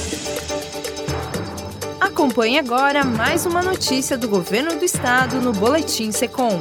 Acompanhe agora mais uma notícia do Governo do Estado no Boletim SECOM.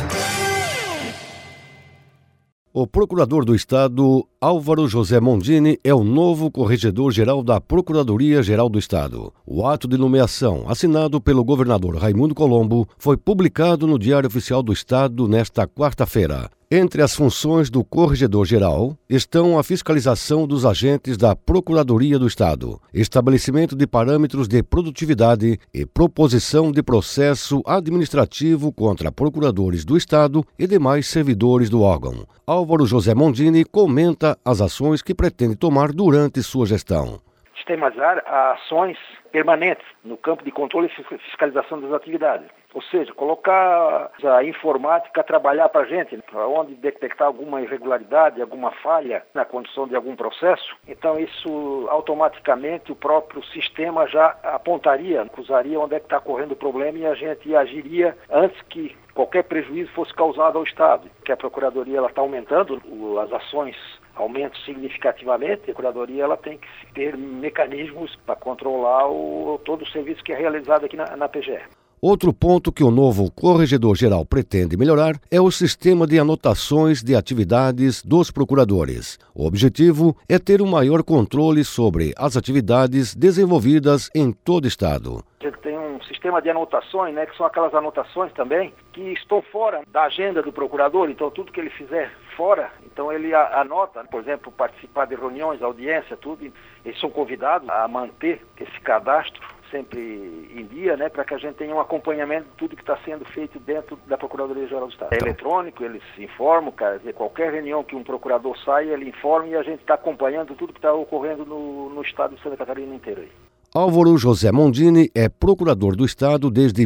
O Procurador do Estado, Álvaro José Mondini, é o novo Corregedor-Geral da Procuradoria-Geral do Estado. O ato de nomeação, assinado pelo governador Raimundo Colombo, foi publicado no Diário Oficial do Estado nesta quarta-feira. Entre as funções do Corregedor-Geral estão a fiscalização dos agentes da Procuradoria do Estado, estabelecimento de parâmetros de produtividade e proposição de processo administrativo contra procuradores do Estado e demais servidores do órgão. Álvaro José Mondini comenta as ações que pretende tomar durante sua gestão. Sistematizar ações permanentes no campo de controle e fiscalização das atividades. Ou seja, colocar a informática a trabalhar para a gente, onde detectar alguma irregularidade, alguma falha na condição de algum processo. Então isso automaticamente o próprio sistema já apontaria, acusaria onde é que está correndo o problema e a gente agiria antes que qualquer prejuízo fosse causado ao Estado. Que a Procuradoria está aumentando, as ações aumentam significativamente, a Procuradoria ela tem que ter mecanismos para controlar todo o serviço que é realizado aqui na PGE. Outro ponto que o novo Corregedor-Geral pretende melhorar é o sistema de anotações de atividades dos procuradores. O objetivo é ter um maior controle sobre as atividades desenvolvidas em todo o Estado. A gente tem um sistema de anotações, que são aquelas anotações também que estão fora da agenda do procurador, então tudo que ele fizer fora, então ele anota, por exemplo, participar de reuniões, audiência, tudo, eles são convidados a manter esse cadastro sempre em dia, para que a gente tenha um acompanhamento de tudo que está sendo feito dentro da Procuradoria-Geral do Estado. É eletrônico, eles informam, qualquer reunião que um procurador saia, ele informa e a gente está acompanhando tudo que está ocorrendo no Estado de Santa Catarina inteiro. Álvaro José Mondini é procurador do Estado desde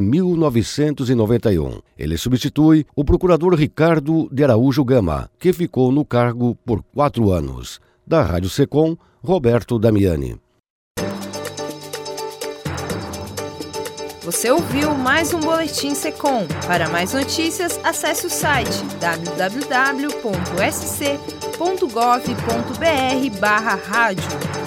1991. Ele substitui o procurador Ricardo de Araújo Gama, que ficou no cargo por 4 anos. Da Rádio SECOM, Roberto Damiani. Você ouviu mais um Boletim SECOM. Para mais notícias, acesse o site www.sc.gov.br/rádio.